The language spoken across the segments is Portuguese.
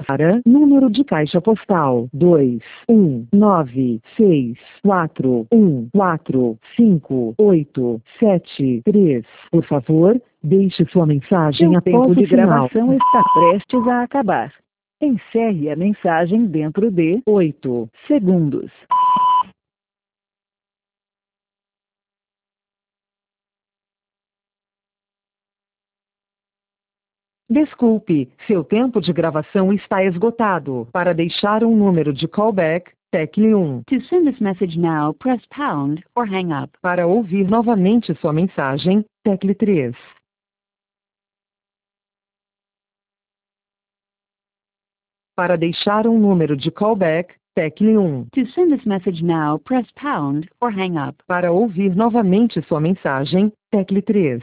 para número de caixa postal 21964145873. Por favor, deixe sua mensagem Seu após tempo o de sinal. gravação está prestes a acabar. Encerre a mensagem dentro de 8 segundos. Desculpe, seu tempo de gravação está esgotado. Para deixar um número de callback, tecle 1. To send this message now, press pound or hang up. Para ouvir novamente sua mensagem, tecle 3. Para deixar um número de callback, tecle 1. To send this message now, press pound or hang up. Para ouvir novamente sua mensagem, tecle 3.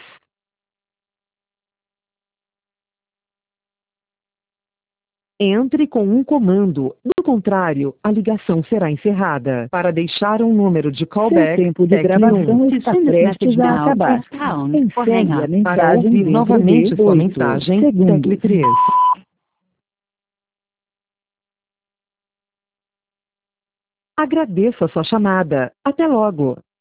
Entre com um comando, do contrário, a ligação será encerrada. Para deixar um número de Seu callback, tempo de tecle 1. gravação To está send this prestes message a now, acabar. press pound or Encerre hang a up. Para mensagem ouvir dentro novamente de sua 8 mensagem, segundos. tecle 3. Agradeço a sua chamada. Até logo.